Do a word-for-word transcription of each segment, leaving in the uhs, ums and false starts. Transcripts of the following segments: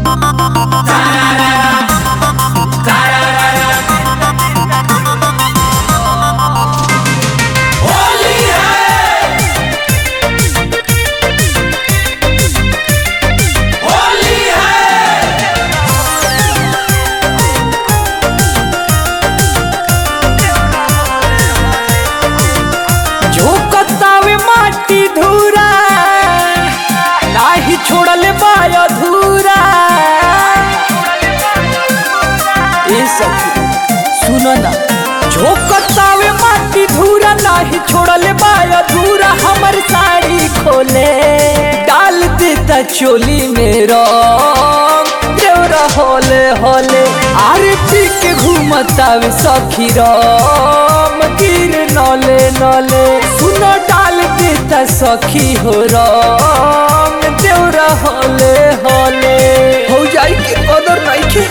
छोड़ले बाय अधूरा ए सखी सुनो ना झोंकतावे माटी धूरा नाही छोड़ले बाय अधूरा हमर साड़ी खोले डाल देता चोली में रंग देवरा होले होले आरे पी के घूमतावे सखी राम गिर नले नले सुनो डाल देता सखी हो राम देवरा होले होले हो जाई के कदर नहीं के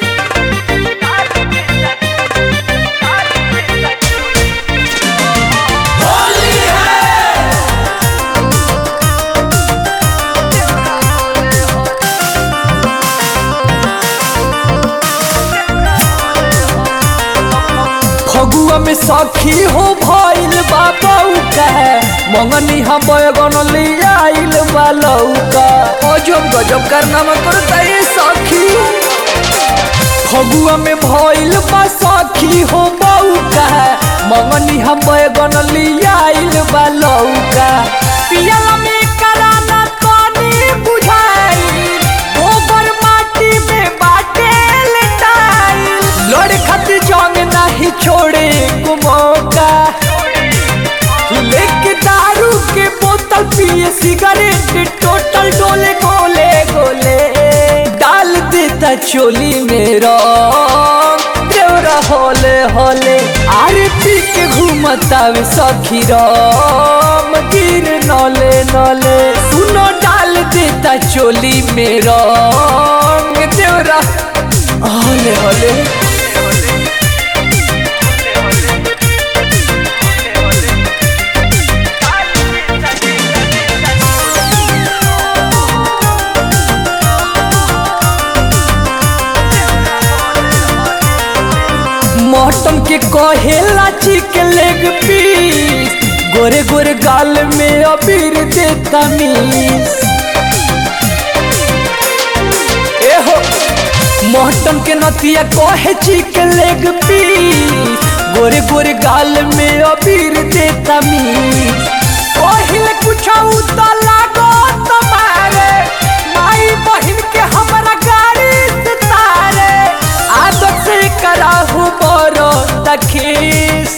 होली है फगुआ में सखी हो भइल बाबा का मंगनी हम बैगन लिया आइल बालौका अजब गजब कारनामा करता ये सखी फगुआ में भइल बा सखी हो बौका मंगनी हम बैगन लिया आइल बालौका पियला में कराना पानी बुझाई गोबर माटी में बाटे लटाई लड़ खातिर जंग नहीं छोड़े को मौका लेके दारू के बोतल पिए सिगरेट टोटल डोले गोले गोले डाल देता चोली में रंग देवरा होले होले आरे पी के घूमतावे सखी राम गिर नले नले सुनो डाल देता चोली में रंग देवरा होले होले मटन के कहेला चिकन लेग पीस गोरे गोरे गाल में अबीर देता मीस ए हो मटन के नतिया कहे चिकन लेग पीस गोरे गोरे गाल में अबीर देता मीस कहिले कुछ उता लागो तुम्हारे माई बहन के हमरा गाड़ी से तारे आदत से कराहू बरो तखीस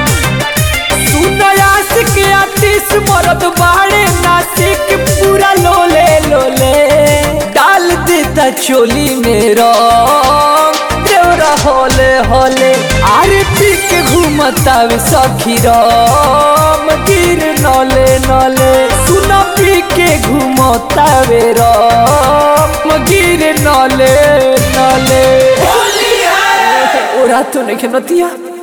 सुनयास के आतिश मरद बाड़े नासिक पूरा लोले लोले डाल देता चोली में रंग देवरा होले होले आरे पी के घूमतावे सखी राम गिर नले नले सुना पी के घूमतावे राम गिर नले नले ओरा तो नहीं नतिया।